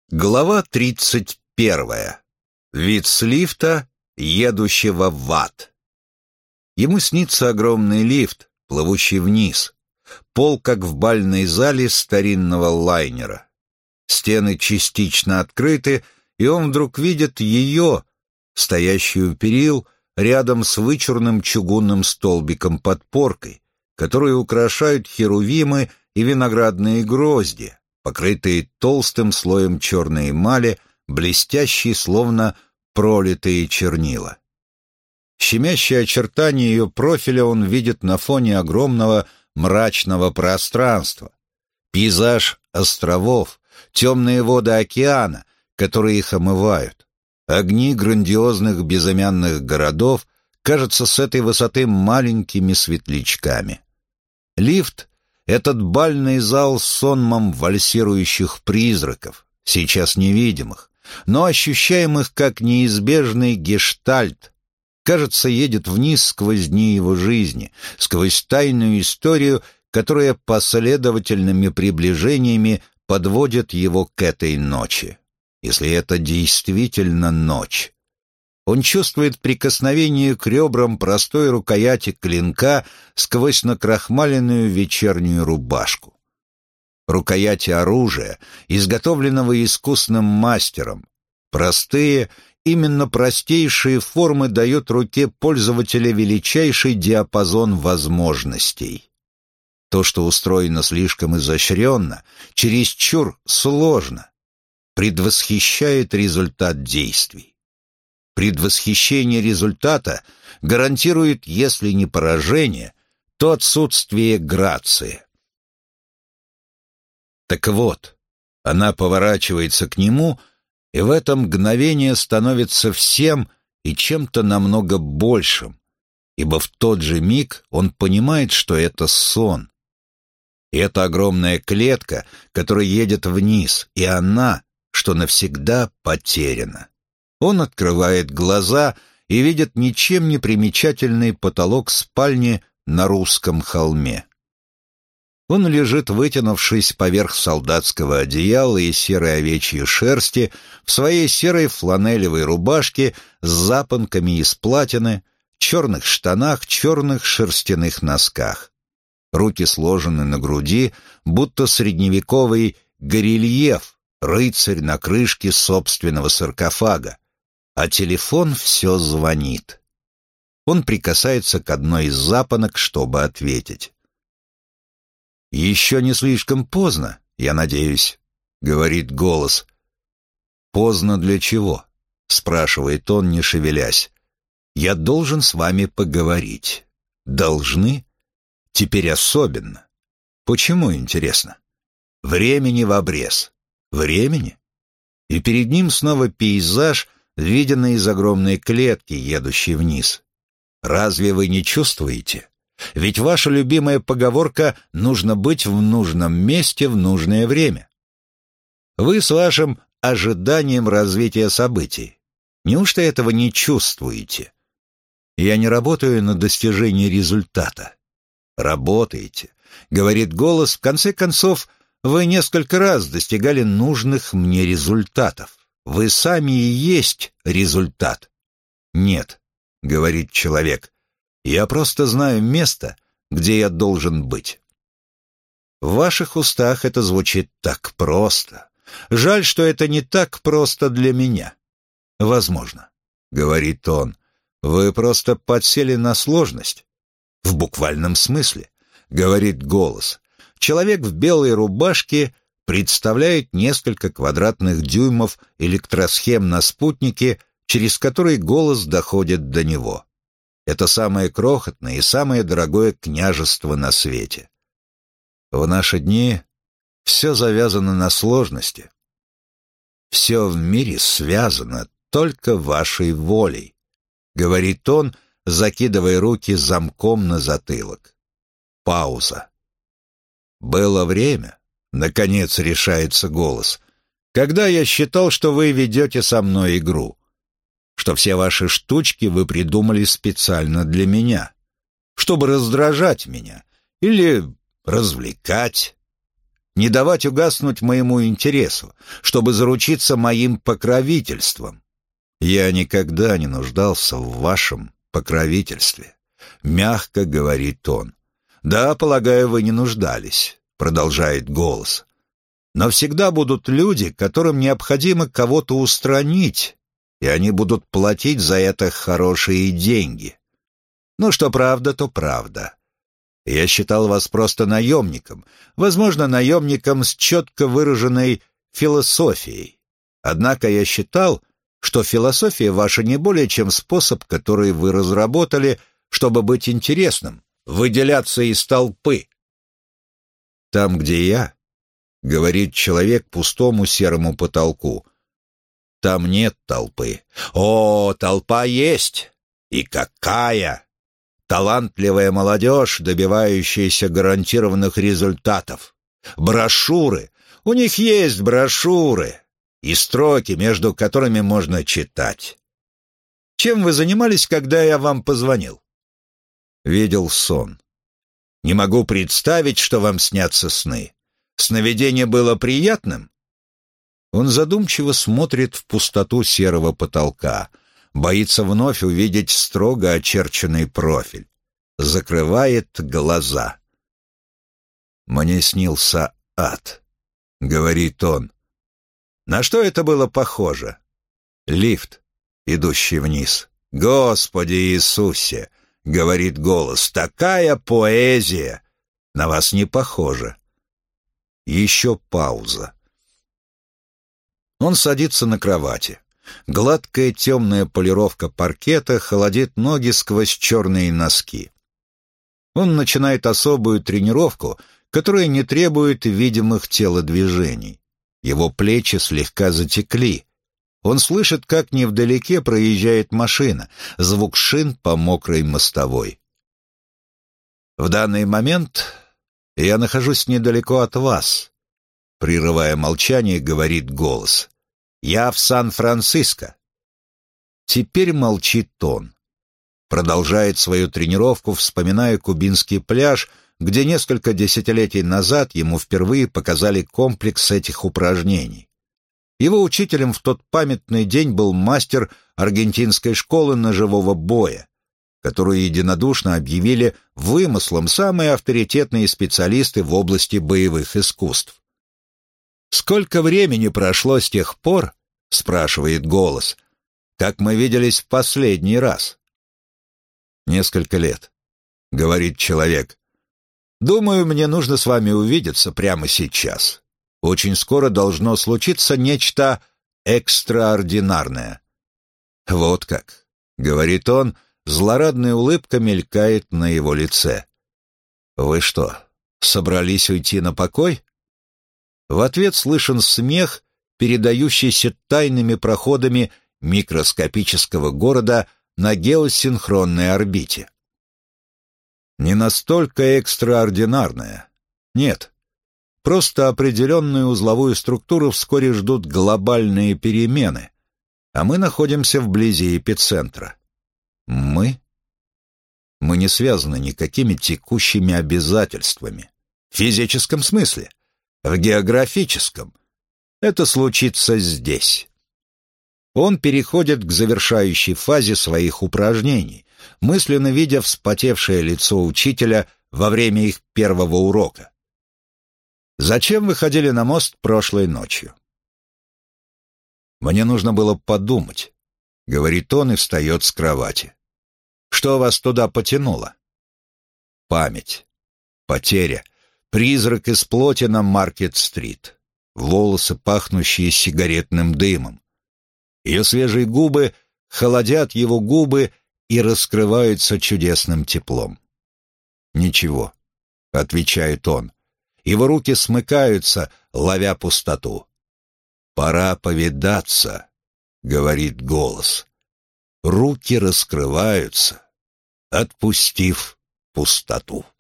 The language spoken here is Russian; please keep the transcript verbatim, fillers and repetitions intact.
Глава тридцать первая. Вид с лифта, едущего в ад. Ему снится огромный лифт, плывущий вниз. Пол, как в бальной зале старинного лайнера. Стены частично открыты, и он вдруг видит ее, стоящую у перил, рядом с вычурным чугунным столбиком-подпоркой, который украшают херувимы и виноградные грозди, покрытые толстым слоем черной эмали, блестящие, словно пролитые чернила. Щемящие очертания ее профиля он видит на фоне огромного мрачного пространства. Пейзаж островов, темные воды океана, которые их омывают. Огни грандиозных безымянных городов кажутся с этой высоты маленькими светлячками. Лифт — этот бальный зал с сонмом вальсирующих призраков, сейчас невидимых, но ощущаемых как неизбежный гештальт, кажется, едет вниз сквозь дни его жизни, сквозь тайную историю, которая последовательными приближениями подводит его к этой ночи. Если это действительно ночь. Он чувствует прикосновение к ребрам простой рукояти клинка сквозь накрахмаленную вечернюю рубашку. Рукояти оружия, изготовленного искусным мастером. Простые, именно простейшие формы дают руке пользователя величайший диапазон возможностей. То, что устроено слишком изощренно, чересчур сложно, предвосхищает результат действий. Предвосхищение результата гарантирует, если не поражение, то отсутствие грации. Так вот, она поворачивается к нему, и в это мгновение становится всем и чем-то намного большим, ибо в тот же миг он понимает, что это сон. И это огромная клетка, которая едет вниз, и она, что навсегда потеряна. Он открывает глаза и видит ничем не примечательный потолок спальни на русском холме. Он лежит, вытянувшись поверх солдатского одеяла и серой овечьей шерсти, в своей серой фланелевой рубашке с запонками из платины, черных штанах, черных шерстяных носках. Руки сложены на груди, будто средневековый горельеф, рыцарь на крышке собственного саркофага. А телефон все звонит. Он прикасается к одной из запонок, чтобы ответить. «Еще не слишком поздно, я надеюсь», — говорит голос. «Поздно для чего?» — спрашивает он, не шевелясь. «Я должен с вами поговорить». «Должны?» «Теперь особенно». «Почему, интересно?» «Времени в обрез». «Времени?» И перед ним снова пейзаж, виденный из огромной клетки, едущей вниз. Разве вы не чувствуете? Ведь ваша любимая поговорка «нужно быть в нужном месте в нужное время». Вы с вашим ожиданием развития событий. Неужто этого не чувствуете? Я не работаю на достижение результата. Работаете, говорит голос, в конце концов, вы несколько раз достигали нужных мне результатов. Вы сами и есть результат. Нет, говорит человек, я просто знаю место, где я должен быть. В ваших устах это звучит так просто. Жаль, что это не так просто для меня. Возможно, говорит он, вы просто подсели на сложность. В буквальном смысле, говорит голос. Человек в белой рубашке представляет несколько квадратных дюймов электросхем на спутнике, через которые голос доходит до него. Это самое крохотное и самое дорогое княжество на свете. В наши дни все завязано на сложности. Все в мире связано только вашей волей, говорит он, закидывая руки замком на затылок. Пауза. Было время, наконец решается голос, когда я считал, что вы ведете со мной игру, что все ваши штучки вы придумали специально для меня, чтобы раздражать меня или развлекать. не давать угаснуть моему интересу, чтобы заручиться моим покровительством. Я никогда не нуждался в вашем покровительстве, мягко говорит он. Да, полагаю, вы не нуждались, продолжает голос. Но всегда будут люди, которым необходимо кого-то устранить, и они будут платить за это хорошие деньги. Ну, что правда, то правда. Я считал вас просто наемником, возможно, наемником с четко выраженной философией. Однако я считал, что философия ваша не более чем способ, который вы разработали, чтобы быть интересным, выделяться из толпы. Там, где я, говорит человек пустому серому потолку, там нет толпы. О, толпа есть! И какая! Талантливая молодежь, добивающаяся гарантированных результатов. Брошюры. У них есть брошюры. И строки, между которыми можно читать. Чем вы занимались, когда я вам позвонил? Видел сон. Не могу представить, что вам снятся сны. Сновидение было приятным? Он задумчиво смотрит в пустоту серого потолка. Боится вновь увидеть строго очерченный профиль. Закрывает глаза. «Мне снился ад», — говорит он. На что это было похоже? Лифт, идущий вниз. «Господи Иисусе», — говорит голос, — «такая поэзия! На вас не похоже». Еще пауза. Он садится на кровати. Гладкая темная полировка паркета холодит ноги сквозь черные носки. Он начинает особую тренировку, которая не требует видимых телодвижений. Его плечи слегка затекли. Он слышит, как невдалеке проезжает машина, звук шин по мокрой мостовой. «В данный момент я нахожусь недалеко от вас», — прерывая молчание, говорит голос. «Я в Сан-Франциско». Теперь молчит он. Продолжает свою тренировку, вспоминая кубинский пляж, где несколько десятилетий назад ему впервые показали комплекс этих упражнений. Его учителем в тот памятный день был мастер аргентинской школы ножевого боя, которую единодушно объявили вымыслом самые авторитетные специалисты в области боевых искусств. «Сколько времени прошло с тех пор, — спрашивает голос, — как мы виделись в последний раз?» «Несколько лет», — говорит человек. «Думаю, мне нужно с вами увидеться прямо сейчас. Очень скоро должно случиться нечто экстраординарное». «Вот как», — говорит он, злорадная улыбка мелькает на его лице. «Вы что, собрались уйти на покой?» В ответ слышен смех, передающийся тайными проходами микроскопического города на геосинхронной орбите. Не настолько экстраординарная. Нет. Просто определенную узловую структуру вскоре ждут глобальные перемены, а мы находимся вблизи эпицентра. Мы? Мы не связаны никакими текущими обязательствами. В физическом смысле. В географическом. Это случится здесь. Он переходит к завершающей фазе своих упражнений, мысленно видя вспотевшее лицо учителя во время их первого урока. «Зачем вы ходили на мост прошлой ночью?» «Мне нужно было подумать», — говорит он и встает с кровати. «Что вас туда потянуло?» «Память. Потеря. Призрак из плоти на Маркет-стрит. Волосы, пахнущие сигаретным дымом. Ее свежие губы холодят его губы и раскрываются чудесным теплом. «Ничего», — отвечает он. Его руки смыкаются, ловя пустоту. «Пора повидаться», — говорит голос. Руки раскрываются, отпустив пустоту.